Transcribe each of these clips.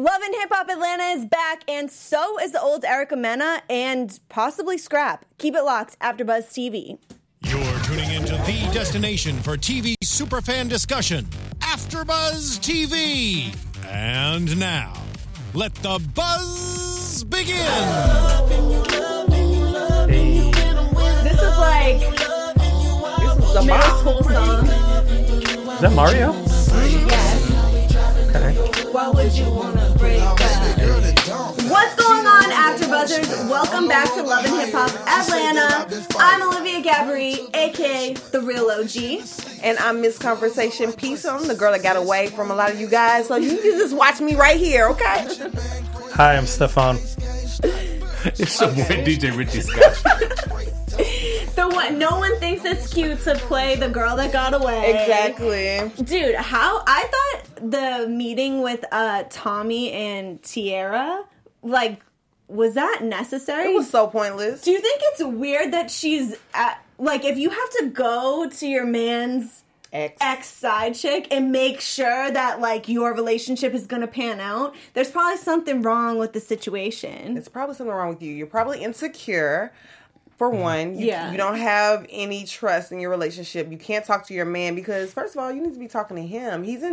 Love and Hip Hop Atlanta is back, and so is the old Erica Mena and possibly Scrap. Keep it locked, AfterBuzz TV. You're tuning into the destination for TV superfan discussion, AfterBuzz TV. And now, let the buzz begin. This is like the middle school song. Is that Mario? Yes. Okay. Why would you wanna break up? What's going on, AfterBuzzers? Welcome back to Love and Hip Hop Atlanta. I'm Olivia Gabri, aka The Real OG. And I'm Miss Conversation Peace. I'm the girl that got away from a lot of you guys, so you can just watch me right here, okay? Hi, I'm Stefan. It's your boy DJ Richie Scott. The one, no one thinks it's cute to play the girl that got away. Exactly. Dude, how I thought the meeting with Tommy and Tierra, like, was that necessary? It was so pointless. Do you think it's weird that she's like, if you have to go to your man's ex side chick and make sure that, like, your relationship is gonna pan out, there's probably something wrong with the situation. It's probably something wrong with you. You're probably insecure. For one, you don't have any trust in your relationship. You can't talk to your man because, first of all, you need to be talking to him. He's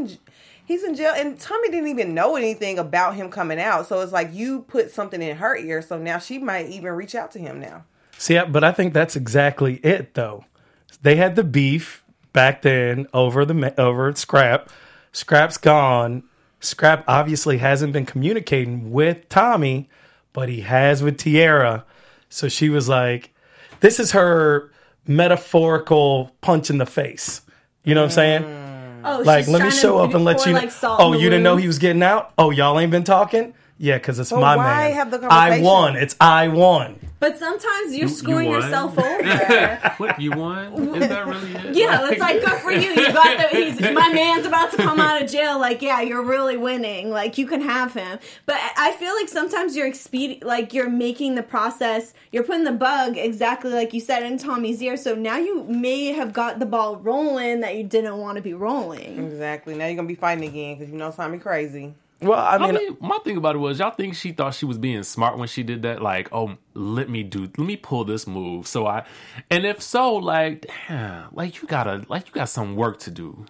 in jail, and Tommy didn't even know anything about him coming out. So it's like you put something in her ear, so now she might even reach out to him now. See, but I think that's exactly it, though. They had the beef back then over Scrap. Scrap's gone. Scrap obviously hasn't been communicating with Tommy, but he has with Tierra. So she was like, this is her metaphorical punch in the face. You know what I'm saying? Oh, like, she's let me trying show to up and let pour, you know. like, salt Oh, in the you didn't know wound? he was getting out? Oh, y'all ain't been talking? Yeah, because it's my why man. have the I conversation? won. It's I won. But sometimes you're You screwing won? yourself over. What, you won? Is that really it? Yeah, it's like, good for you. You got my man's about to come out of jail. Like, yeah, you're really winning. Like, you can have him. But I feel like sometimes you're making the process, you're putting the bug exactly like you said in Tommy's ear. So now you may have got the ball rolling that you didn't want to be rolling. Exactly. Now you're going to be fighting again because you know Tommy crazy. Well, I I mean, mean, my thing about it was, y'all think she thought she was being smart when she did that? Like, oh, let me pull this move. And if so, like, damn, you got some work to do.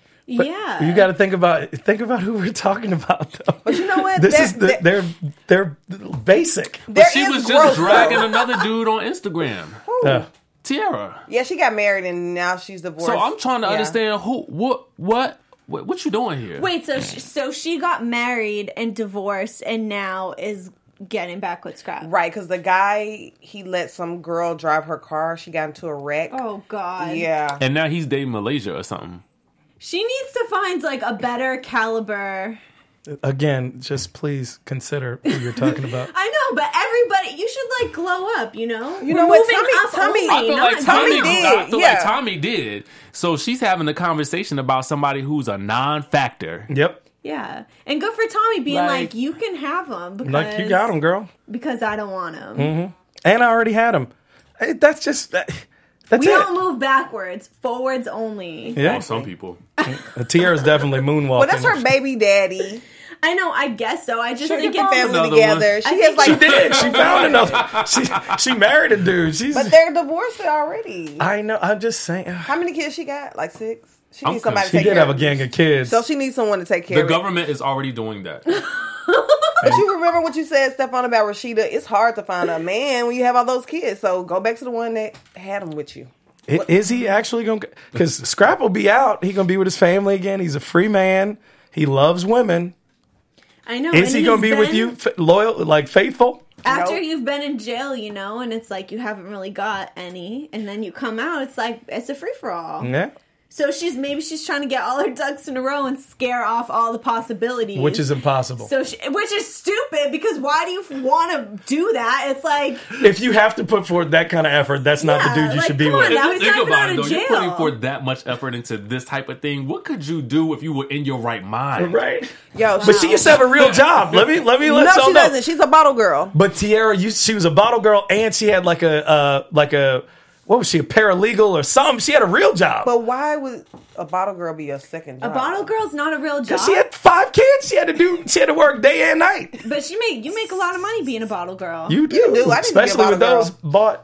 Yeah. you got to think about who we're talking about, though. But you know what? They're basic. But she was just dragging another dude on Instagram. Tierra. Yeah, she got married and now she's divorced. So I'm trying to understand what you doing here? Wait, so she got married and divorced and now is getting back with Scrap. Right, because the guy, he let some girl drive her car. She got into a wreck. Oh, God. Yeah. And now he's dating Malaysia or something. She needs to find, like, a better caliber. Again, just please consider who you're talking about. I know, but everybody, you should, like, glow up, you know? You know what? Tommy, I feel like did. Tommy did. So she's having a conversation about somebody who's a non-factor. Yep. Yeah. And good for Tommy being like, you can have him. Because, Like, you got him, girl. Because I don't want him. Mm-hmm. And I already had him. That's just... That's We it. don't move backwards. Forwards only. Yeah. Some people. Tierra's definitely moonwalking. Well, that's her baby daddy. I know, I guess so. I just She think get it's... family another together. one. She has like... She did. She found another. She married a dude. But they're divorced already. I know. I'm just saying. How many kids she got? Like 6? She I'm needs somebody to She take did care have a of gang of kids. So she needs someone to take care The of government is already doing that. But you remember what you said, Stefan, about Rashida? It's hard to find a man when you have all those kids. So go back to the one that had them with you. Is he actually going to... Because Scrap will be out. He's going to be with his family again. He's a free man. He loves women. I know. Is he going to be with you loyal, like faithful? After you've been in jail, you know, and it's like you haven't really got any, and then you come out, it's like, it's a free-for-all. Yeah. So maybe she's trying to get all her ducks in a row and scare off all the possibilities. Which is impossible. Which is stupid, because why do you want to do that? It's like... If you have to put forth that kind of effort, that's not the dude you should be come on with. now. He's Think not even about out it, of though. jail. You're putting forth that much effort into this type of thing. What could you do if you were in your right mind? Right. Yo, But she used to have a real job. Let me let no, y'all she know. doesn't. She's a bottle girl. But Tierra, she was a bottle girl, and she had like a what was she, a paralegal or something? She had a real job. But why would a bottle girl be a second job? A bottle girl's not a real job. Because she had 5 kids. She had to work day and night. But you make a lot of money being a bottle girl. You do. I need to be a Especially bottle with those bought,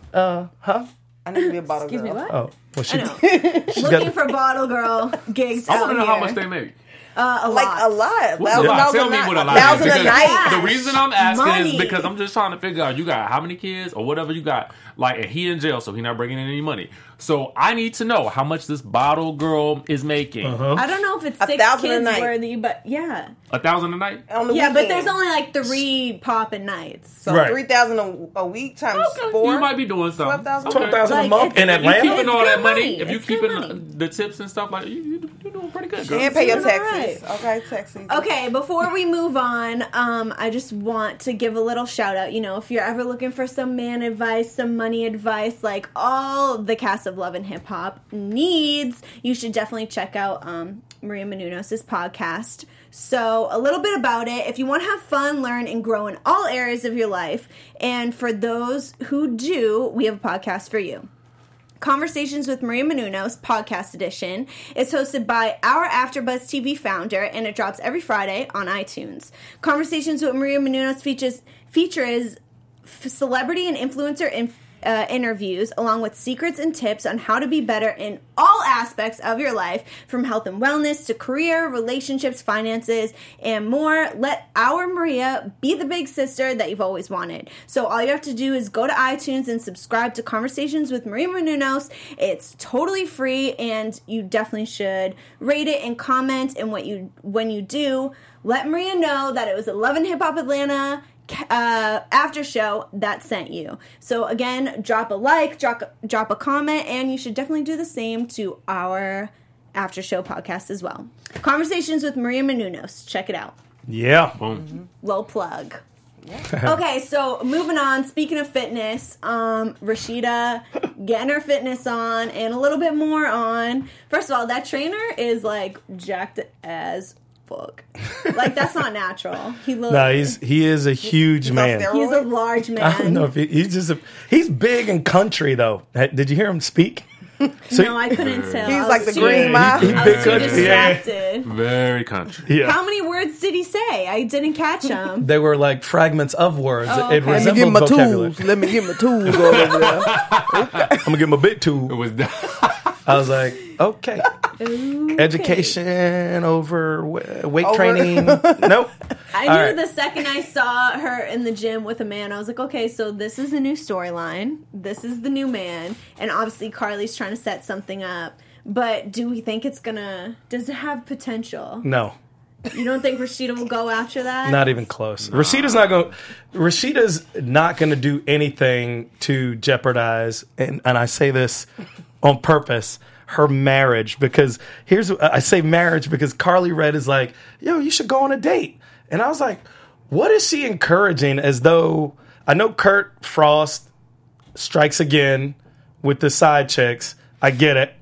I need to be a bottle Excuse girl. me, what? Oh, well, she, I know. Looking for bottle girl gigs I want out to know here. how much they make. A Like lot. a lot. What's a lot? Tell me what a lot is. $1,000 a Because night. the reason I'm asking Money. is because I'm just trying to figure out you got how many kids or whatever you got. Like, and he in jail, so he not bringing in any money. So I need to know how much this bottle girl is making. I don't know if it's 6 $1,000 a kids night. worthy, but yeah. $1,000 a night? On the Yeah, but weekend. there's only like 3 popping nights. So Right. $3,000 a week times 4. You might be doing something. $12,000. $12,000 a Like, month it's- in You Atlanta. keeping It's all good that money. money. If you It's good keeping money. the tips and stuff like that, you're doing pretty good, girl. And pay your Doing taxes. all Okay, taxes. Okay, before we move on, I just want to give a little shout out. You know, if you're ever looking for some man advice, some money advice, like all the cast of Love and Hip Hop needs, you should definitely check out Maria Menounos' podcast. So, a little bit about it. If you want to have fun, learn, and grow in all areas of your life, and for those who do, we have a podcast for you. Conversations with Maria Menounos, podcast edition, is hosted by our AfterBuzz TV founder, and it drops every Friday on iTunes. Conversations with Maria Menounos features celebrity and influencer interviews, along with secrets and tips on how to be better in all aspects of your life, from health and wellness to career, relationships, finances, and more. Let our Maria be the big sister that you've always wanted. So all you have to do is go to iTunes and subscribe to Conversations with Maria Menounos. It's totally free, and you definitely should rate it and comment. And when you do, let Maria know that it was Love and Hip Hop Atlanta after show that sent you. So again, drop a like, drop a comment, and you should definitely do the same to our after show podcast as well. Conversations with Maria Menounos. Check it out. Yeah. Boom. Low plug. Okay, so moving on. Speaking of fitness, Rashida getting her fitness on and a little bit more on. First of all, that trainer is like jacked as fuck. Like, that's not natural. He is a huge man. He's a large man. I don't know if he's big and country though. Did you hear him speak? So no, I couldn't tell. He's I like was the too- Green Mile. He I big was too country. Yeah. distracted. Very country. Yeah. How many words did he say? I didn't catch them. They were like fragments of words. Oh, It okay. Let me get resembled my vocabulary. tools. Let me get my tools over there. I'm gonna get my big It tool. was I was like, okay. Education over weight training. Nope. I knew All right. the second I saw her in the gym with a man, I was like, okay, so this is a new storyline. This is the new man. And obviously Carly's trying to set something up. But do we think does it have potential? No. You don't think Rashida will go after that? Not even close. Rashida's not going to do anything to jeopardize, and I say this on purpose, her marriage. Because I say marriage because Carly Red is like, yo, you should go on a date. And I was like, what is she encouraging? As though, I know Kurt Frost strikes again with the side chicks. I get it.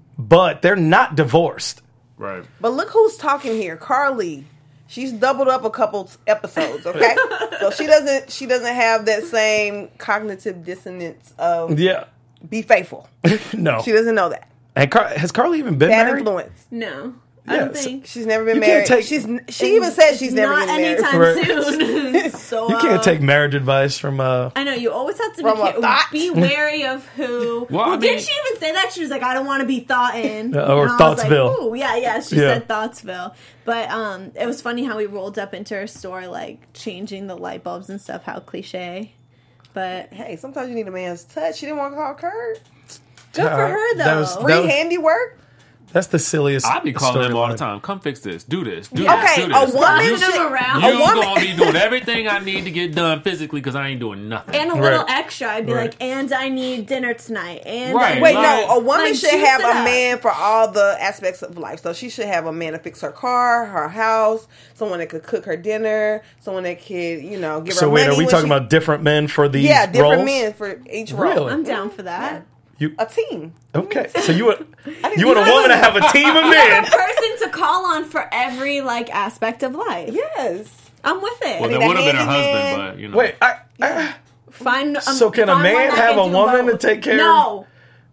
But they're not divorced. right. But look who's talking here, Carly. She's doubled up a couple episodes, okay? So she doesn't have that same cognitive dissonance of Yeah. be faithful. No. She doesn't know that. And has Carly even been Bad married? influence. No. I don't Yeah, so- think. She's never been You can't married. take- She even said she's never Not been married. anytime Right. soon. So, You can't take marriage advice from I know, you always have to From a thought? be wary of who. Well, I didn't mean- she even say that? She was like, I don't want to be thoughtin'. Or And I was Thoughtsville. Like, ooh, yeah, she Yeah. said Thoughtsville. But it was funny how we rolled up into her store, like, changing the light bulbs and stuff, how cliche. But Hey, sometimes you need a man's touch. She didn't want to call Kurt. good for her, though. Free handiwork. That's the silliest. I be calling them all the storyline. time. Come fix this. Do this. Do Yeah. this. Okay, do a this. woman You, Bossing them around. you A woman- gonna be doing everything I need to get done physically because I ain't doing nothing. And a little Right. extra. I'd be Right. like, and I need dinner tonight. And Right. I Wait, need- no, a woman Like, should juice have it a up. man for all the aspects of life. So she should have a man to fix her car, her house, someone that could cook her dinner, someone that could, give her So wait, money are we when talking she- about different men for these Yeah, different roles? men for each role. Really? I'm down for that. A team. Okay, so you want need a woman to have a team of A men? person to call on for every, like, aspect of life. Yes. I'm with it. Well, need that a would have been her handyman. husband, but Wait, Find So can a find man one that have can a do woman both. to take care of- No.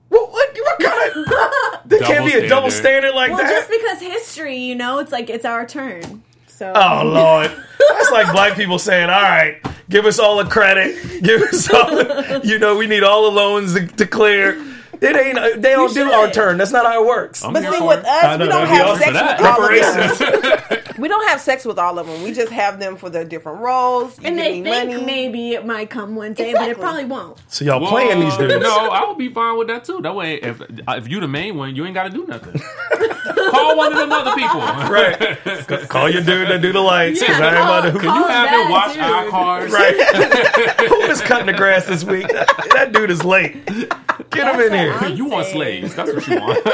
What kind of? There can't be a double standard like well, that. just because history, it's like it's our turn. So. Oh Lord, that's like black people saying, "All right, give us all the credit. Give us all. We need all the loans to clear." It ain't. They don't do our turn. That's not how it works. But see, with us, we don't have sex with all of them. We don't have sex with all of them. We just have them for their different roles. And they think maybe it might come one day, but it probably won't. So y'all playing these dudes? No, I would be fine with that too. That way, if you the main one, you ain't got to do nothing. Call one of them other people. Right. Call your dude that do the lights. Can you have him watch our cars? Right. Who is cutting the grass this week? That dude is late. Get him in here. You want slaves. That's what you want.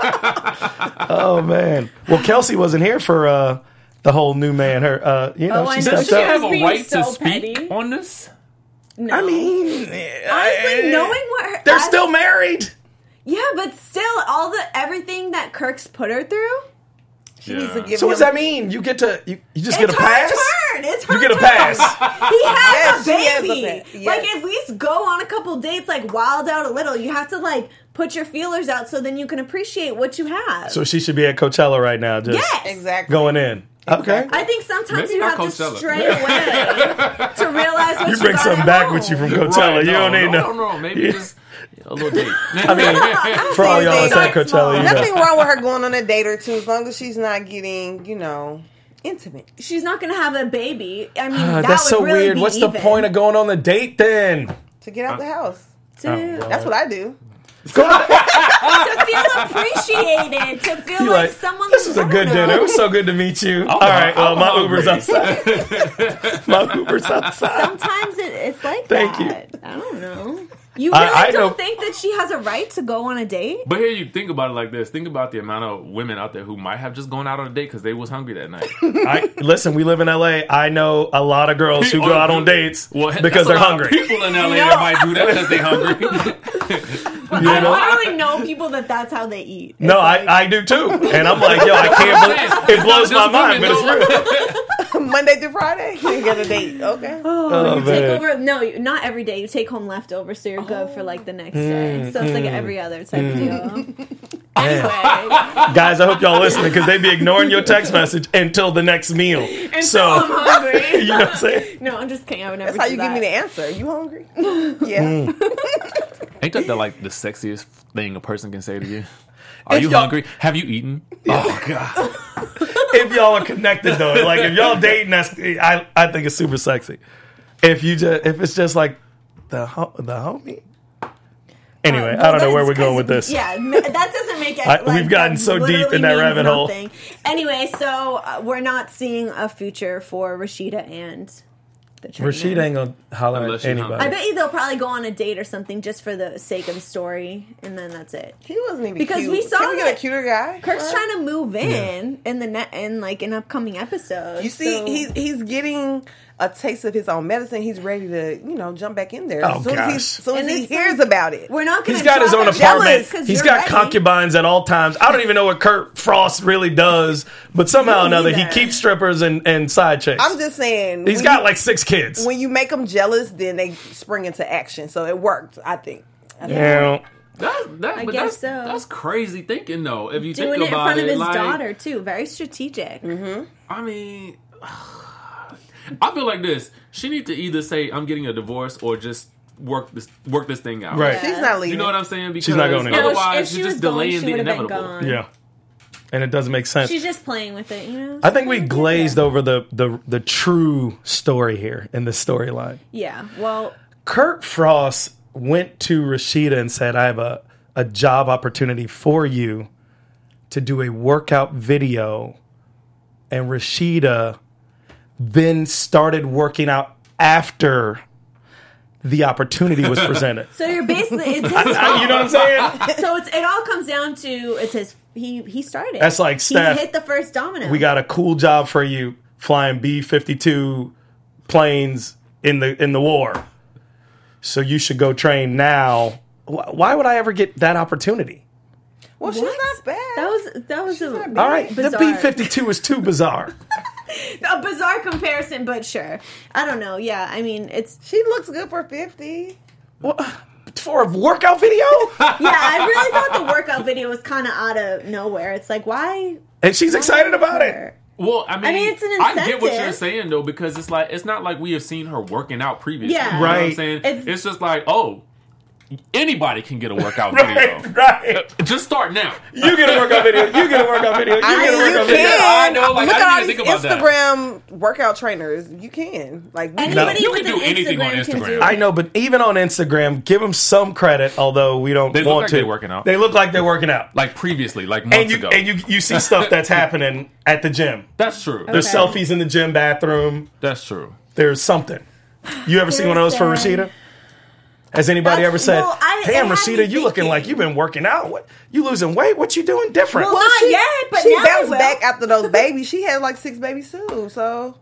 Oh, man. Well, Kelsey wasn't here for the whole new man. Her, she stepped Does she up. have a right to speak on this? No. I mean, honestly, knowing what they're still married. Yeah, but still, everything that Kirk's put her through. She needs to give so what does that mean? You get to you just get a pass? It's her turn. You get a pass. He has a baby. Yes. Like if we go on a couple dates, like wild out a little, you have to like put your feelers out so then you can appreciate what you have. So she should be at Coachella right now, just exactly going in. Okay. I think sometimes Maybe you have Coachella. to stray away to realize what you bring something back with you from Coachella. Right, you don't need no. Maybe just a little date. I mean, for all y'all that's at Coachella, nothing wrong with her going on a date or two as long as she's not getting, intimate. She's not going to have a baby. I mean, that's so really weird. What's the point of going on the date then? To get out the house. Dude. That's what I do. To feel appreciated, to feel like someone. This is a good dinner. It was so good to meet you. All right, well, my Uber's outside. My Uber's outside. Sometimes it's like Thank that. you. I don't know. You really don't think that she has a right to go on a date? But here, you think about it like this. Think about the amount of women out there who might have just gone out on a date because they was hungry that night. Listen, we live in L.A. I know a lot of girls who go out on dates because they're hungry. People in L.A. that might do that because they're hungry. I literally know people that's how they eat. No, I do too. And I'm like, I can't believe it. Blows my mind, but it's real. Monday through Friday, you get a date. Okay. You take over. No, not every day. You take home leftovers, so you're good for like the next day. So it's like every other type of deal. Anyway, guys, I hope y'all listening because they be ignoring your text message until the next meal. So I'm hungry. You know what I'm saying? No, I'm just kidding. I would never. That's how you give me the answer. You hungry? Yeah. Ain't that like the sexiest thing a person can say to you? Are you hungry? Have you eaten? Oh God. If y'all are connected though, like if y'all dating, I think it's super sexy. If it's just like the homie. Anyway, I don't know where we're going with this. Yeah, that doesn't make it. We've gotten so deep in that rabbit hole. Anyway, so we're not seeing a future for Rashida and the trainer. Rashida ain't gonna holler at anybody. I bet you they'll probably go on a date or something just for the sake of the story, and then that's it. He wasn't even because cute. we saw Can we get a cuter guy? Kirk's trying to move in in upcoming episodes. You see, he's getting a taste of his own medicine. He's ready to, jump back in there. As soon as he hears about it. We're not going to. He's got his own apartment. He's got concubines at all times. I don't even know what Kurt Frost really does, but somehow or another, he keeps strippers and side chicks. I'm just saying. He's got like 6 kids. When you make them jealous, then they spring into action. So it worked, I think. Yeah. That's crazy thinking, though. If you doing think about it in front of his daughter, too. Very strategic. Mm-hmm. I mean, I feel like this. She needs to either say, I'm getting a divorce, or just work this thing out. Right. Yeah. She's not leaving. You know what I'm saying? Because she's not going anywhere. Otherwise, she's just delaying the inevitable. Yeah. And it doesn't make sense. She's just playing with it, I think we glazed over the true story here in this storyline. Yeah, well... Kirk Frost went to Rashida and said, I have a job opportunity for you to do a workout video. And Rashida then started working out after the opportunity was presented. So you're basically... It's his you know what I'm saying? So it all comes down to... It's his... He started. That's like, Steph, he hit the first domino. We got a cool job for you flying B-52 planes in the war. So you should go train now. Why would I ever get that opportunity? Well, she's not bad. That was all right. The B-52 is too bizarre. A bizarre comparison, but sure. I don't know. Yeah, I mean, she looks good for 50. Well, for a workout video? Yeah, I really thought the workout video was kind of out of nowhere. It's like, why? And she's excited about it. Well, I mean, it's an I get what incentive. you're saying though, because it's not like we have seen her working out previously. Yeah. You know what I'm Right. saying? It's- It's just like, oh, anybody can get a workout video. Right. Just start now. You get a workout video. You get a workout video. You get a I mean, you workout video. can. I know, like, Look I at all didn't these think about that. Instagram workout trainers. You can. Like, Anybody You with can an do anything on Instagram can Instagram. do I it. know, but even on Instagram, give them some credit. Although we don't They look want like to. they're working out. They look like they're working out. Like previously, like And months you ago. and you see stuff that's happening at the gym. That's true. There's Okay. selfies in the gym bathroom. That's true. There's something. You ever seen one of those for There's Rashida? Has anybody That's- ever said, well, it "Damn, had Rashida, me you looking thinking. like you've been working out? What you losing weight? What you doing different?" Well, not yet, but she now I bounced will. back after those babies. She had like 6 babies too, so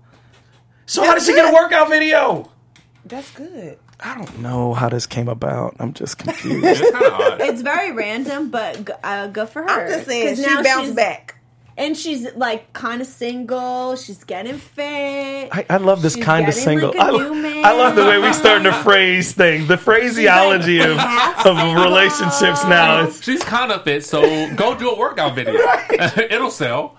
So how did she get a workout video? that's good. I don't know how this came about. I'm just confused. It's kind of odd. It's very random, but good for her. I'm just saying 'Cause she now bounced she's- back. And she's like kind of single. She's getting fit. I love this She's kind of getting, single. like, a new man. I love the way we starting to phrase things. The phraseology half of single. relationships now. It's, She's kind of fit, so go do a workout video. It'll sell.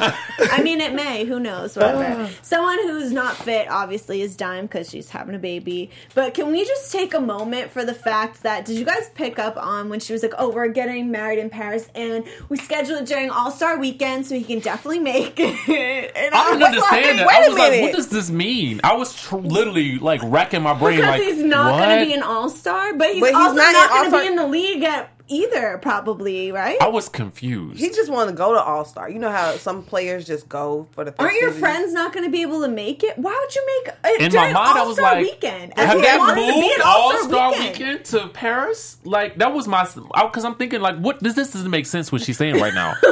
I mean, it may. Who knows? Whatever. Someone who's not fit, obviously, is Dime because she's having a baby. But can we just take a moment for the fact that, did you guys pick up on when she was like, oh, we're getting married in Paris and we scheduled it during All-Star Weekend so he can definitely make it. And I didn't was understand that. wait I a was like, minute. what does this mean? I was literally like racking my brain. Because like, he's not what? going to be an All-Star, but he's But he's also not not an going to All-Star- be in the league at either, probably, right? I was confused. He just wanted to go to All Star. You know how some players just go for the. Aren't your festivities? friends not going to be able to make it? Why would you make it In during my mind, I was All-Star like, Weekend? have He they wants to be moved an All-Star Weekend to Paris? Like, that was my... Because I'm thinking, like, what? This doesn't make sense what she's saying right now.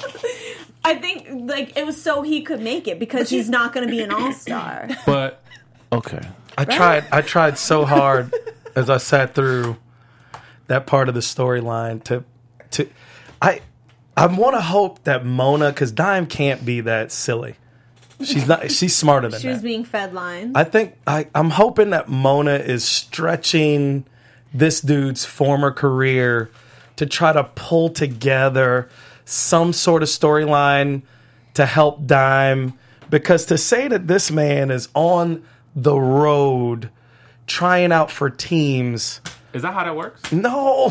I think like it was so he could make it because he's not going to be an All-Star. But, okay. I tried so hard as I sat through that part of the storyline to I want to hope that Mona, because Dime can't be that silly. She's not. She's smarter than She was that. being fed lines. I think I'm hoping that Mona is stretching this dude's former career to try to pull together some sort of storyline to help Dime, because to say that this man is on the road trying out for teams. Is that how that works? No.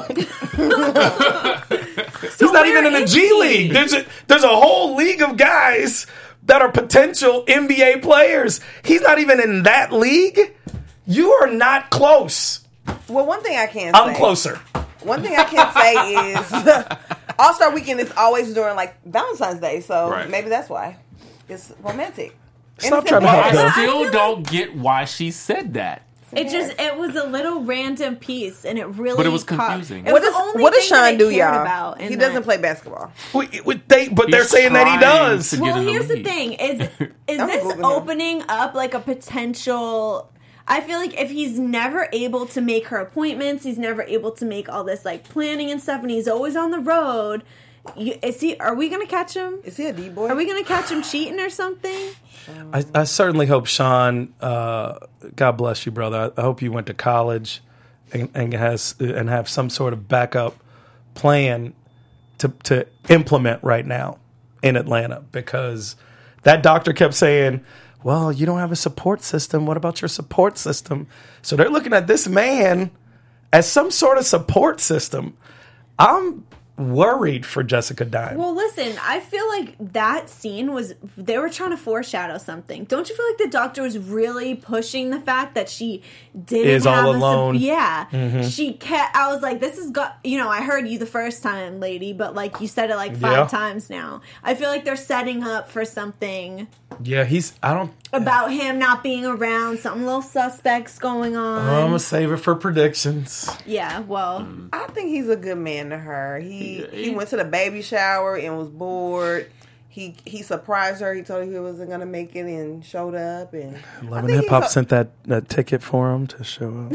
He's not even in the where G is he? League. There's a whole league of guys that are potential NBA players. He's not even in that league. You are not close. Well, one thing I can I'm say. closer. One thing I can say is All Star Weekend is always during like Valentine's Day, so Right. maybe that's why it's romantic. Stop Innocent trying to help past. them. I still feel don't get why she said that. It was a little random piece, and it really. But it was caught- confusing. It What was does the only what does thing that I Sean do, cared y'all? about in He that. doesn't play basketball. But they're He's saying that he trying does. to get Well, in the here's the league. thing: is I'm this Googling him. opening up like a potential? I feel like if he's never able to make her appointments, he's never able to make all this like planning and stuff, and he's always on the road. Are we gonna catch him? Is he a D boy? Are we gonna catch him cheating or something? I certainly hope Sean. God bless you, brother. I hope you went to college and have some sort of backup plan to implement right now in Atlanta, because that doctor kept saying, well, you don't have a support system. What about your support system? So they're looking at this man as some sort of support system. I'm worried for Jessica Dime. Well, listen, I feel like that scene they were trying to foreshadow something. Don't you feel like the doctor was really pushing the fact that she didn't Is have all a alone. Yeah. She kept, I was like, this is, I heard you the first time, lady, but like you said it like 5 Yeah. times now. I feel like they're setting up for something Yeah, about him not being around, something little suspects going on. I'm going to save it for predictions. Yeah, well, I think he's a good man to her. He went to the baby shower and was bored. He surprised her. He told her he wasn't gonna make it and showed up. And Love and Hip Hop sent that ticket for him to show up.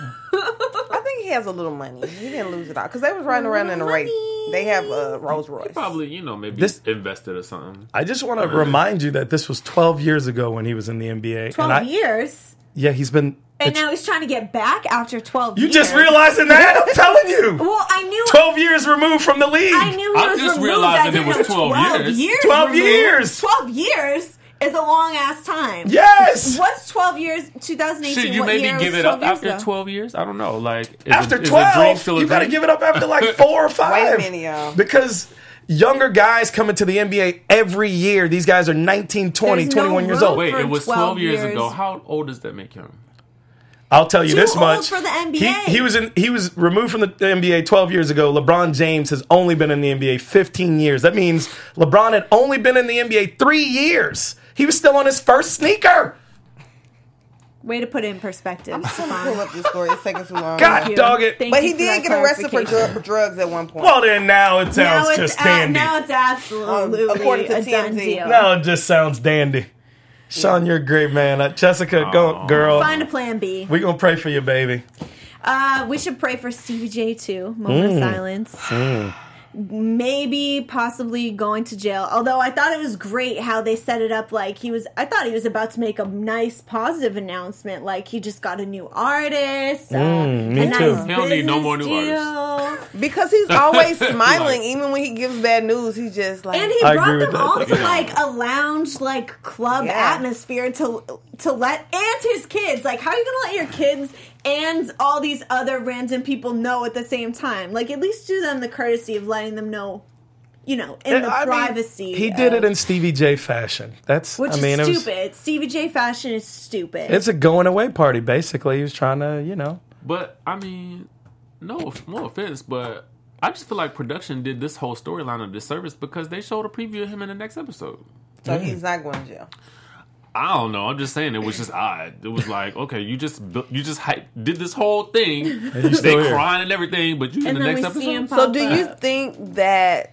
I think he has a little money. He didn't lose it all because they was riding around in a race. They have a Rolls Royce. Probably, maybe This- invested or something. I just want to remind you that this was 12 years ago when he was in the NBA. 12 years. Yeah, he's been And now he's trying to get back after 12 You years. just realizing that? I'm telling you. Well, I knew 12 years removed from the league. I knew he I'm was just removed. realizing I didn't it was know 12 years. 12 removed. years. 12 years is a long ass time. Yes. What's 12 years? 2018. Should you what maybe year give was it up 12 years after ago? 12 years? I don't know. Like After is a dream 12, still a you got to dream? give it up after like 4 or 5. Wait a minute, y'all. Because younger guys come into the NBA every year. These guys are 19, 20, There's no 21 years room old. Wait, for it was 12 12 years years. ago. How old does that make him? I'll tell you Too this old much. for the NBA. He was removed from the NBA 12 years ago. LeBron James has only been in the NBA 15 years. That means LeBron had only been in the NBA 3 years. He was still on his first sneaker. Way to put it in perspective. I'm trying to pull up this story. It's taking too long. God dog it. Thank But you he for did that get arrested for clarification. drugs at one point. Well, then now it sounds just dandy. Now it's absolutely According to a done TMZ. deal. Now it just sounds dandy. Sean, you're a great man. Jessica, go, girl. Find a plan B. We're going to pray for you, baby. We should pray for Stevie J too. Moment of silence. Maybe possibly going to jail. Although I thought it was great how they set it up. Like I thought he was about to make a nice positive announcement. Like he just got a new artist. Me a too. nice He don't need no business more new deal. Because he's always smiling, even when he gives bad news. He's just like, And he I brought agree them with all that. to like a lounge, like club Yeah. atmosphere to let and his kids. Like, how are you gonna let your kids and all these other random people know at the same time? Like, at least do them the courtesy of letting them know, in the I mean, privacy. he did it in Stevie J fashion. which is it was- stupid. Stevie J fashion is stupid. It's a going away party, basically. He was trying to, But I mean, no offense, but I just feel like production did this whole storyline a disservice because they showed a preview of him in the next episode. so he's not going to jail. I don't know. I'm just saying it was just odd. It was like, okay, you just did this whole thing. They still here. crying and everything, but you in and the then next we see him episode. pop So do you up. think that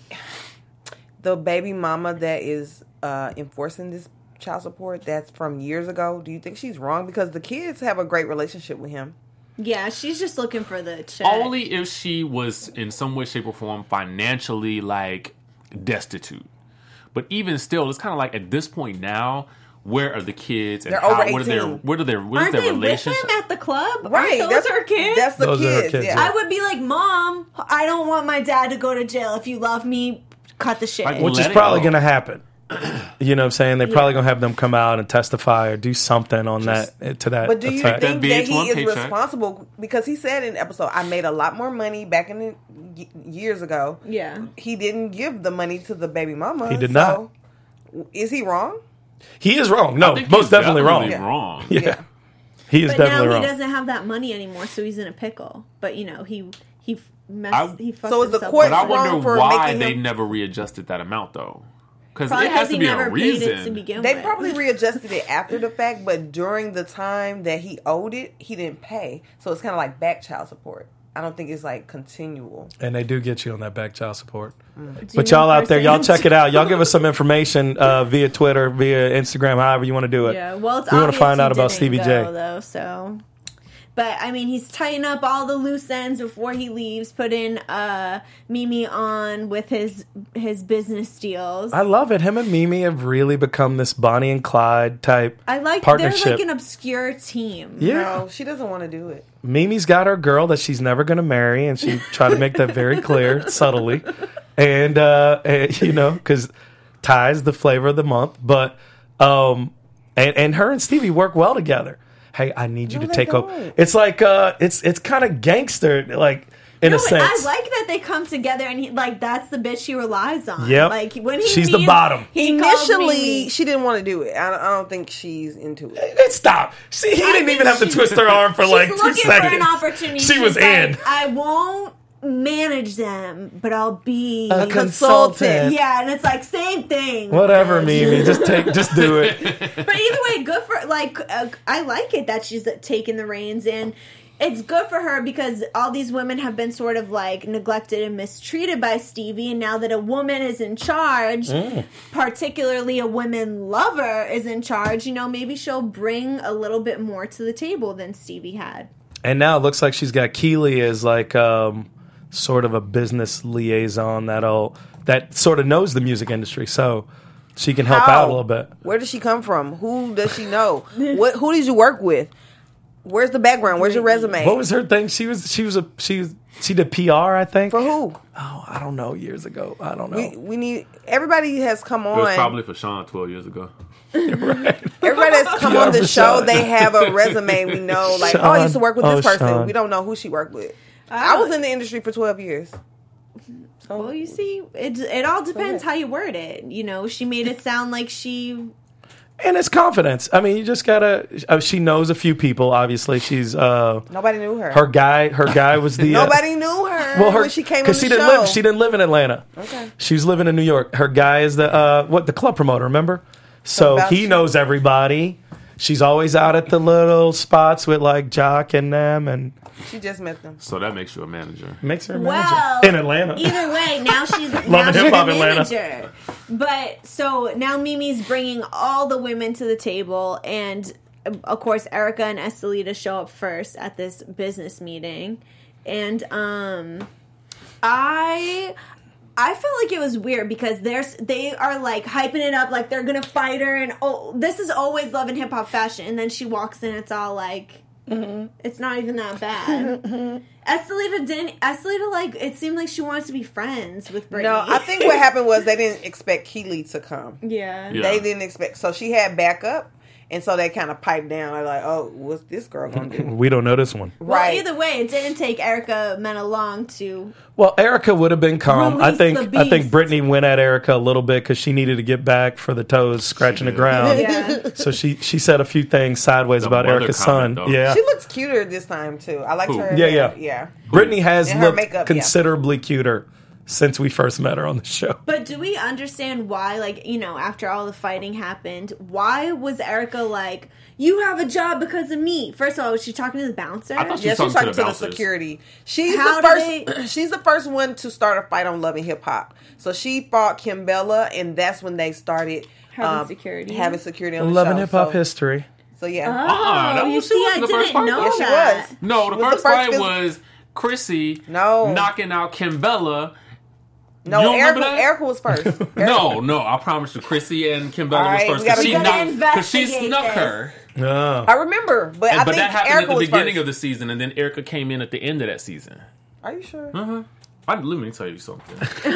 the baby mama that is enforcing this child support, that's from years ago, do you think she's wrong? Because the kids have a great relationship with him. Yeah, she's just looking for the check. Only if she was in some way, shape, or form financially like destitute. But even still, it's kind of like at this point now, where are the kids and They're over what are their 18. what is Aren't their they with relationship? him at the club? Right. Aren't those her kids? That's the Those are her kids. kids, Yeah. yeah. I would be like, Mom, I don't want my dad to go to jail. If you love me, cut the shit. Like, which Let is it probably go. going to happen. You know what I'm saying? They're probably going to have them come out and testify or do something on that to that But do you effect. think that he VH1 is paycheck. responsible? Because he said in the episode, I made a lot more money back in the years ago. Yeah. He didn't give the money to the baby mama. He did so Is he wrong? He is wrong. I No, think most he's definitely wrong. Yeah. wrong. Yeah. He is But definitely now wrong. he doesn't have that money anymore, so he's in a pickle. But he I- he fucked So is the himself court But I up. wrong wonder for why making they him- never readjusted that amount though, because Probably it has because to he be a never paid it to reason. begin They with. probably readjusted it after the fact, but during the time that he owed it, he didn't pay. So it's kind of like back child support. I don't think it's like continual. And they do get you on that back child support. Do you But know y'all out there, y'all firsthand? check it out. Y'all give us some information via Twitter, via Instagram, however you want to do it. Yeah, well, it's we want obvious to find he out about didn't Stevie go, J. though. So, but I mean, he's tightening up all the loose ends before he leaves. Putting Mimi on with his business deals. I love it. Him and Mimi have really become this Bonnie and Clyde type I like partnership. they're like an obscure team. Yeah. No, she doesn't want to do it. Mimi's got her girl that she's never going to marry, and she tried to make that very clear subtly. And because Ty's the flavor of the month. But, and her and Stevie work well together. Hey, I need you No, to they take over. don't. It's like, it's kind of gangster, like, in No, a sense. I like that they come together and that's the bitch she relies on. Yep. Like when he She's the leaves, bottom. He calls Initially, Mimi. she didn't want to do it. I don't think she's into it. Stop. See, he didn't think even have to she's- twist her arm for She's like 2 looking seconds. for an opportunity. She was She's in. like, I won't manage them, but I'll be A consultant. Yeah, and it's like same thing. Whatever, bitch. Mimi. Just do it. But either way, good for I like it that she's taking the reins, and it's good for her because all these women have been sort of like neglected and mistreated by Stevie, and now that a woman is in charge, particularly a women lover is in charge, maybe she'll bring a little bit more to the table than Stevie had. And now it looks like she's got Keely as like sort of a business liaison that sort of knows the music industry, so she can help How? out a little bit. Where does she come from? Who does she know? Who did you work with? Where's the background? Where's your resume? What was her thing? She did PR, I think. For who? Oh, I don't know. Years ago, I don't know. We need everybody has come on. It was probably for Sean 12 years ago. Right. Everybody that's come on the for show, Sean. they have a resume. We know, like, Sean. I used to work with this person. Sean. We don't know who she worked with. I was in the industry for 12 years. So, Well, you see, it all depends how you word it. You know, she made it sound like she. And it's confidence. I mean, you just gotta. She knows a few people. Obviously, she's. nobody knew her. Her guy was the. Nobody knew her when she came on the she show. didn't live. She didn't live in Atlanta. Okay. She was living in New York. Her guy is the club promoter. Remember? So about he you. knows everybody. She's always out at the little spots with like Jock and them, and She just met them. So that makes you a manager. makes her a Well, manager in Atlanta. Either way, now she's Love now and she's Hip Hop a Atlanta. manager. But so now Mimi's bringing all the women to the table, and of course Erica and Estelita show up first at this business meeting, and I felt like it was weird because they are like hyping it up like they're gonna fight her, and this is always Love and Hip Hop fashion, and then she walks in, it's all like. It's not even that bad. Estelita, like, it seemed like she wanted to be friends with Brittany. No, I think what happened was they didn't expect Keely to come. Yeah. They didn't expect. So she had backup, and so they kind of piped down. They're like, oh, what's this girl going to do? We don't know this one. Well, Right. either way, it didn't take Erica Menalong to... Well, Erica would have been calm. I Release think the beast. Brittany went at Erica a little bit because she needed to get back for the toes scratching the ground. Yeah. So she said a few things sideways The about mother Erica's son. comment, though. Yeah. She looks cuter this time, too. I liked Who? her. Yeah. Yeah. Brittany has And her looked makeup, yeah. considerably cuter since we first met her on the show. But do we understand why, like, you know, after all the fighting happened, why was Erica like, you have a job because of me? First of all, was she talking to the bouncer? I thought she Yeah, was she's talking talking to to the the bouncers. security. She's How the do first. She's the first one to start a fight on Love and Hip Hop. So she fought Kimbella, and that's when they started Having security. Having security on the Love show. and hip hop so, history. So yeah, that you was- see, she I was the first didn't fight, know though. yeah, she that. was. No, the Was first the first fight phys- was Chrissy No. knocking out Kimbella. No, You don't remember that? Erica was first. No, I promise you, Chrissy and Kimbella All right, was we first gotta- she we gotta knocked because she investigate snuck this. her. Oh. I remember, but I But think that happened Erica at the was beginning first. of the season, and then Erica came in at the end of that season. Are you sure? Let me tell you something.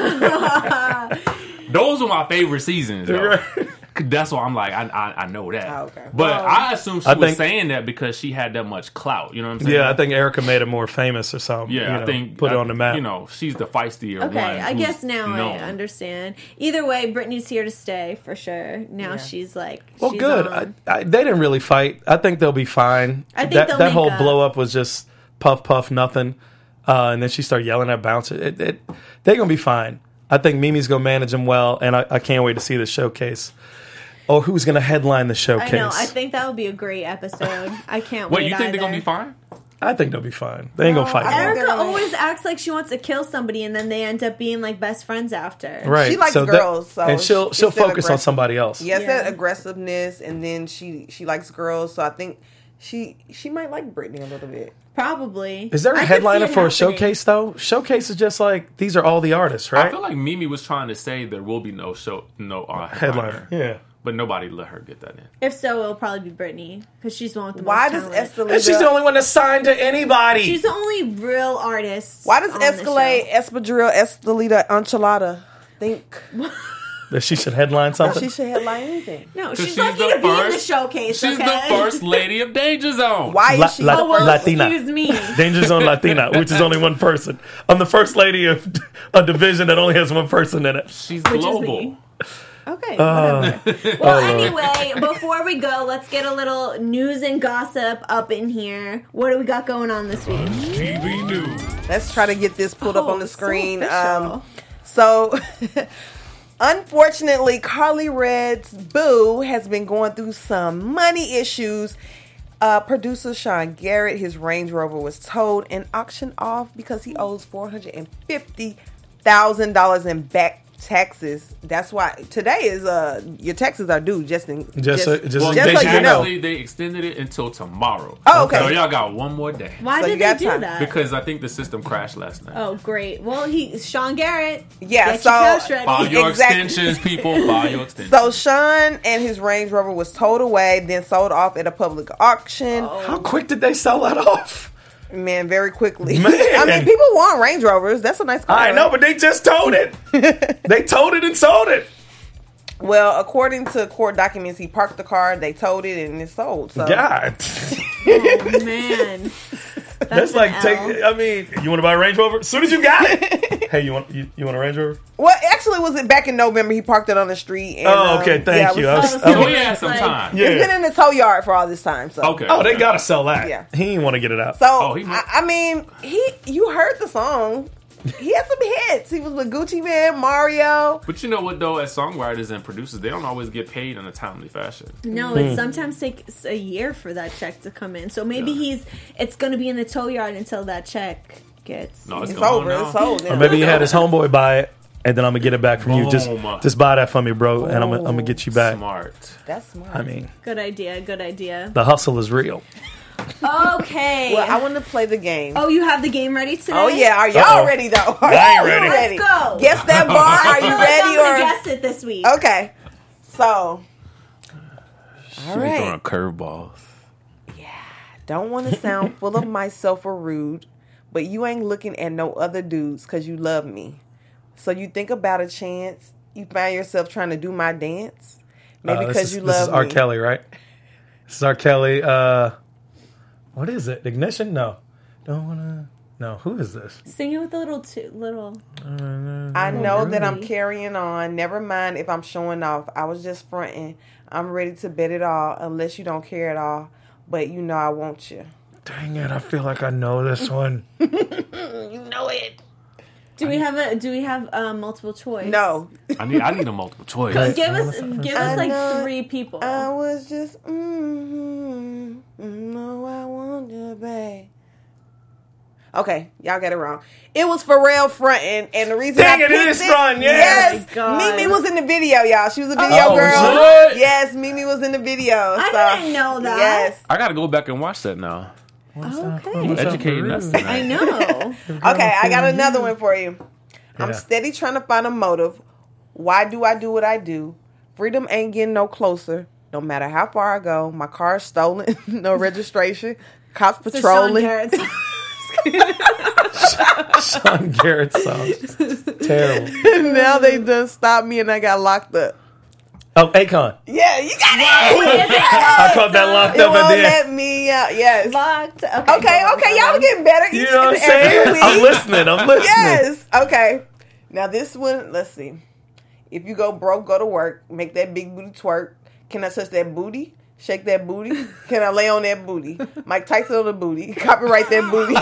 Those were my favorite seasons. Though. That's why I'm like, I know that. Oh, okay. But Well, I assume she I was think- saying that because she had that much clout. You know what I'm saying? Yeah, I think Erica made it more famous or something. Yeah, you know, I think put it on the map. You know, she's the feistier one. Okay, I who's guess now known. I understand. Either way, Brittany's here to stay for sure. Now she's like, Well, she's good. on. They didn't really fight. I think they'll be fine. I think that they'll that make whole up. blow up was just puff, nothing. And then she started yelling at bouncer. They're gonna be fine. I think Mimi's gonna manage them well, and I can't wait to see the showcase. Or who's gonna headline the I showcase? know. I think that would be a great episode. I can't wait. Wait, you think they're gonna either. be fine? I think they'll be fine. They ain't gonna fight. I think Erica they're gonna- always acts like she wants to kill somebody, and then they end up being like best friends after. Right. She likes that- girls, so and she'll she's still focus on aggressive. somebody else. Yes, Yeah. that aggressiveness, and then she likes girls, so I think she might like Brittany a little bit. Probably. Is there a I could headliner see it for a happening. showcase though? Showcase is just like these are all the artists, right? I feel like Mimi was trying to say there will be no Headliner. Yeah. but nobody let her get that in. If so, it'll probably be Brittany because she's the one with the Why most does talent. Estelita? And she's the only one that's signed to anybody. She's the only real artist. Why does on the Escalade, show. Espadrille, Estelita, Enchilada think That she should headline something. she should headline anything? No, 'Cause she's she's lucky the to be in the first- showcase. She's okay? the first lady of Danger Zone. Why is she? Oh, well, Latina. excuse me. Danger Zone Latina, which is only one person. I'm the first lady of a division that only has one person in it. She's Which is global. me. Okay, whatever. Well, anyway, before we go, let's get a little news and gossip up in here. What do we got going on this week? TV news. Let's try to get this pulled up on the so screen. official. So, unfortunately, Carly Red's boo has been going through some money issues. Producer Sean Garrett, his Range Rover was towed and auctioned off because he owes $450,000 in back taxes. That's why today is your taxes are due. Just well, so you know. They extended it until tomorrow. Oh, okay. So y'all got one more day. Why So did you they got do time. that? Because I think the system crashed last night. Oh, great. Well, Sean Garrett. Yeah, Get so- your cash ready. File your Exactly. extensions, people. File your extensions. So Sean and his Range Rover was towed away, then sold off at a public auction. How quick did they sell that off? Man, very quickly. Man. I mean, people want Range Rovers. That's a nice car. I know, but they just towed it. They towed it and sold it. Well, according to court documents, he parked the car, they towed it, and it's sold. So. God. Oh, man. That's an like L. I mean, you want to buy a Range Rover? As soon as you got it. Hey, you want a Range Rover? Well, actually, was it back in November? He parked it on the street. And, Oh, okay, thank it you. was- So he had some time. Yeah. It's been in the tow yard for all this time. So. Okay. Oh, they gotta sell that. Yeah. He didn't want to get it out. So he- I mean, you heard the song. He had some hits. He was with Gucci Man, Mario. But you know what, though? As songwriters and producers, they don't always get paid in a timely fashion. No, Hmm. it sometimes takes a year for that check to come in. So maybe it's going to be in the tow yard until that check gets. No, it's It's gone over. now. It's sold. now. Or maybe he had his homeboy buy it, and then I'm gonna get it back from you. Boom. Just buy that for me, bro, and I'm gonna get you back. Smart. That's smart. I mean, Good idea. Good idea. the hustle is real. Okay. Well, I want to play the game. Oh, you have the game ready today? Oh yeah, are y'all Uh-oh. ready though? Are I ain't y'all ready. ready? Let's go. Guess that bar. Are you I feel like ready I'm gonna or guess it this week. okay? So, all Throwing right. curveballs. Don't want to sound full of myself or rude, but you ain't looking at no other dudes because you love me. So you think about a chance. You find yourself trying to do my dance, maybe because you This love is R. me. Kelly, right? This is R. Kelly. What is it? Ignition? No. Don't wanna. No. Who is this? Sing it with a little. I know that I'm carrying on. Never mind if I'm showing off. I was just fronting. I'm ready to bet it all, unless you don't care at all. But you know I want you. Dang it! I feel like I know this one. You know it. Do we have multiple choice? No. I need a multiple choice. Give us like know- 3 people. I was just, no, I want you, babe. Okay, y'all got it wrong. It was Pharrell fronting, and the reason Dang I it, picked it is fronting, yeah. Yes, Oh my God. Mimi was in the video, y'all. She was a video Oh, girl. what? Yes, Mimi was in the video. I didn't know that. Yes. I gotta go back and watch that now. Okay. Educating us tonight. I know. Okay, I got another one for you. I'm Yeah. steady trying to find a motive. Why do I do what I do? Freedom ain't getting no closer. No matter how far I go, my car's stolen, no registration, cops It's a Sean patrolling. Garrett song. Sean Garrett song. Terrible. Now they done stopped me and I got locked up. Oh, Akon. Yeah, you got it. I caught that locked It up at won't the end. let me out. Yes. Locked. Okay, y'all getting better. You each know what I'm and every saying? week. I'm listening. Yes. Okay. Now this one, let's see. If you go broke, go to work. Make that big booty twerk. Can I touch that booty? Shake that booty? Can I lay on that booty? Mike Tyson on the booty. Copyright that booty.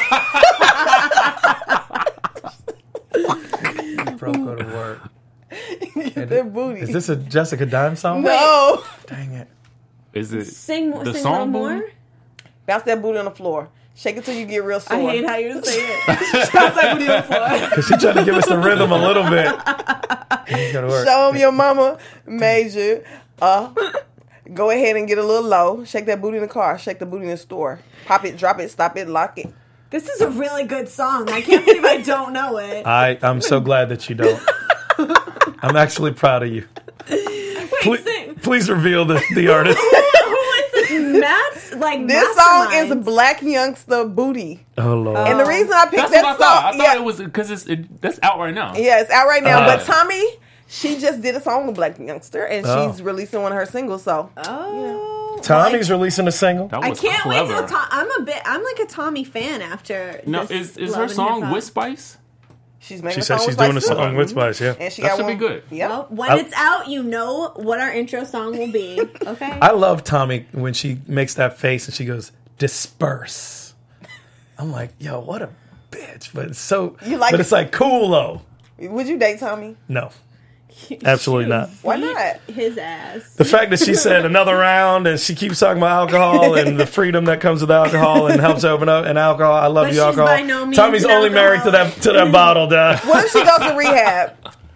Bro, go to work. Get that booty. Is this a Jessica Dime song? No. Dang it. Is it Sing the a little song more. Bounce that booty on the floor. Shake it till you get real sore. I hate how you say it. Bounce that booty on the floor. Because she trying to give us the rhythm a little bit. You gotta work. Show 'em your mama made you. Go ahead and get a little low. Shake that booty in the car. Shake the booty in the store. Pop it, drop it, stop it, lock it. This is a really good song. I can't believe I don't know it. I'm so glad that you don't. I'm actually proud of you. Wait, sing. Please reveal the artist. Who is this? Matt's like This song is Mastermind. Black Youngster Booty. Oh, Lord. And the reason I picked That's what I that thought. song, I thought it was because that's out right now. yeah, it's out right now. Uh. But Tommy, she just did a song with Black Youngster, and Oh. she's releasing one of her singles. So Oh. Tommy's releasing a single. That I was can't clever. wait till I'm like a Tommy fan after. No, this is Love her and song Hip Hop. with Spice? she's making She a said song she's with doing a Spice song too. with Spice, yeah. And she That got should one. be good. Yep. Well, when it's out, you know what our intro song will be. Okay. I love Tommy when she makes that face and she goes, disperse. I'm like, yo, what a bitch. But it's so, You like but it? it's like cool though. Would you date Tommy? No. Absolutely not. Why not? His ass. The fact that she said another round and she keeps talking about alcohol and the freedom that comes with alcohol and helps open up and alcohol. I love But the she's alcohol. by no means Tommy's an only married to alcoholic. that bottle, duh. What if she goes to rehab?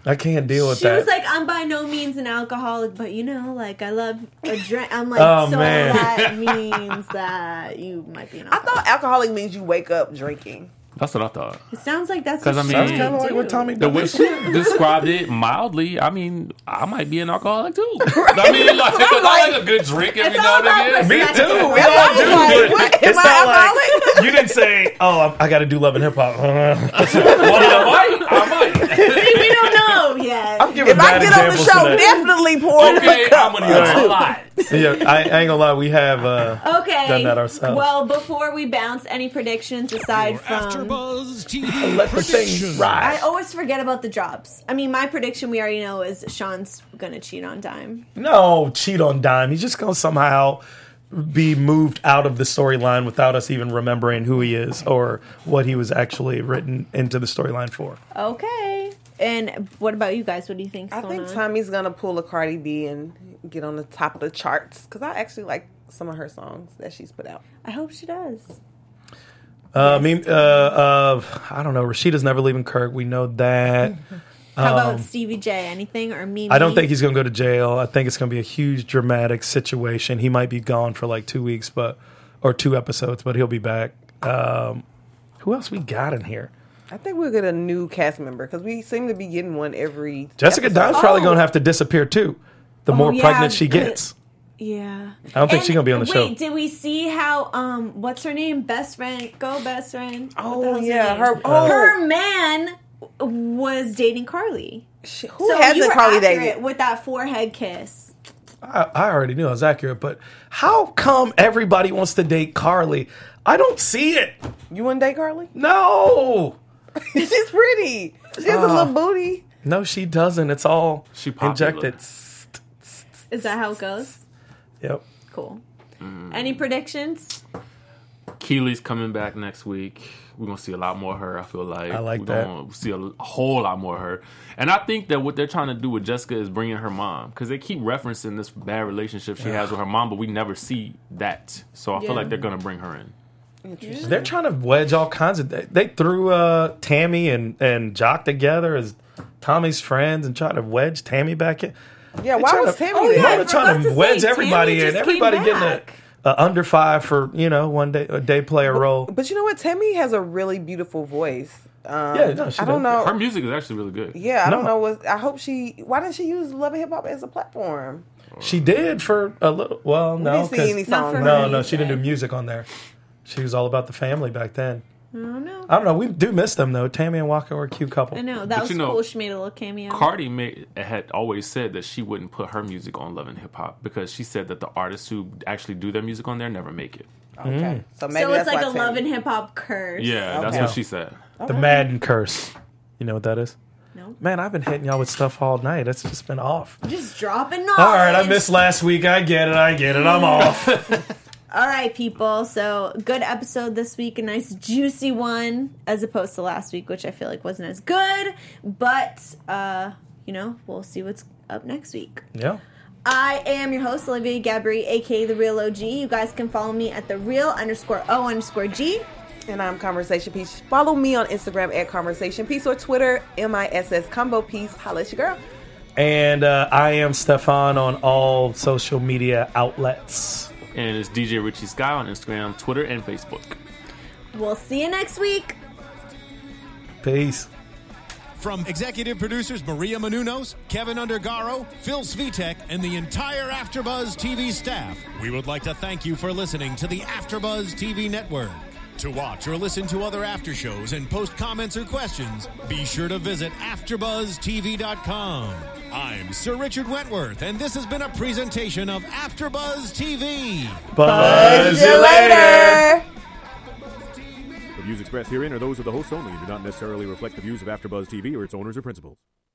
I can't deal with She that. was like, I'm by no means an alcoholic, but like I love a drink. I'm like, Oh, so man. that means that you might be an I alcoholic. thought alcoholic means you wake up drinking. That's what I thought. It sounds like that's 'Cause, what I she mean- Sounds kind of like what Tommy The way does. she described it mildly, I mean, I might be an alcoholic too. I mean, like, 'cause I like a good drink every It's now all and about again. Me perspective. too. We That's all all do. about But What? it's Am I not alcoholic? you didn't say, "Oh, I got to do Love and Hip Hop." Well, I might. See, we don't know yet. I'm giving If I bad get on the examples show, today. definitely pour it in Okay, a cup. I'm gonna use a lot. Yeah, I ain't gonna lie. We have Okay. done that ourselves. Well, before we bounce, any predictions aside from? AfterBuzz TV let the thing predictions. I ride. always forget about the jobs. I mean, my prediction we already know is Sean's gonna cheat on Dime. No, cheat on Dime. He's just gonna somehow be moved out of the storyline without us even remembering who he is or what he was actually written into the storyline for. Okay. And what about you guys? What do you think's I going think on? Tommy's gonna pull a Cardi B and get on the top of the charts because I actually like some of her songs that she's put out. I hope she does. I don't know. Rashida's never leaving Kirk. We know that. How about Stevie J? Anything or Mimi? I don't think he's going to go to jail. I think it's going to be a huge dramatic situation. He might be gone for like 2 weeks, or 2 episodes, but he'll be back. Who else we got in here? I think we'll get a new cast member because we seem to be getting one every. Jessica episode. Dime's probably going to have to disappear too. The more yeah, pregnant she but- gets. Yeah. I don't think she's gonna be on the show. Wait, did we see how what's her name? Best friend, go best friend. What the Oh hell's yeah, her name? her Her man was dating Carly. who So hasn't you were Carly accurate dated? with that forehead kiss. I already knew I was accurate, but how come everybody wants to date Carly? I don't see it. You wouldn't date Carly? No. She's pretty. She has a little booty. No, she doesn't. It's all She popular. injected. Is that how it goes? Yep. Cool. Any predictions? Keely's coming back next week. We're gonna see a lot more of her. I feel like I like we're that. gonna see a whole lot more of her. And I think that what they're trying to do with Jessica is bringing her mom because they keep referencing this bad relationship she has with her mom, but we never see that. So I feel Yeah. like they're gonna bring her in. They're trying to wedge all kinds of. They threw Tammy and Jock together as Tommy's friends and tried to wedge Tammy back in. Yeah, why trying was to- Tammy Oh, there? yeah, I They're trying forgot to to wedge say, everybody Tammy in. just Everybody came getting back. a under 5 for a day player role. But you know what? Tammy has a really beautiful voice. Yeah, no, she I don't does. know. Her music is actually really good. Yeah, I don't No. know what. I hope she. Why didn't she use Love and Hip Hop as a platform? She did for a little. Well, no, didn't see any 'cause- Not for songs. her. no, she didn't do music on there. She was all about the family back then. I don't know. I don't know. We do miss them though. Tammy and Walker were a cute couple. I know that was you know, cool. She made a little cameo. Cardi had always said that she wouldn't put her music on Love and Hip Hop because she said that the artists who actually do their music on there never make it. Okay, so maybe so it's that's like why a love Tammy- and hip hop curse. Yeah, that's Okay. what she said. The Madden curse. You know what that is? No. Man, I've been hitting y'all with stuff all night. It's just been off. Just dropping knowledge. All right, I missed last week. I get it. I'm off. All right, people. So good episode this week. A nice juicy one as opposed to last week, which I feel like wasn't as good. But, we'll see what's up next week. Yeah. I am your host, Olivia Gabri, a.k.a. The Real OG. You guys can follow me at @thereal_O_G. And I'm Conversation Piece. Follow me on Instagram at Conversation Piece or Twitter MISS Combo Piece. Holla at your girl. And I am Stefan on all social media outlets. And it's DJ Richie Sky on Instagram, Twitter, and Facebook. We'll see you next week. Peace. From executive producers Maria Menounos, Kevin Undergaro, Phil Svitek, and the entire AfterBuzz TV staff, we would like to thank you for listening to the AfterBuzz TV network. To watch or listen to other after shows and post comments or questions, be sure to visit AfterBuzzTV.com. I'm Sir Richard Wentworth, and this has been a presentation of AfterBuzz TV. Buzz See you later. The views expressed herein are those of the hosts only and do not necessarily reflect the views of AfterBuzz TV or its owners or principals.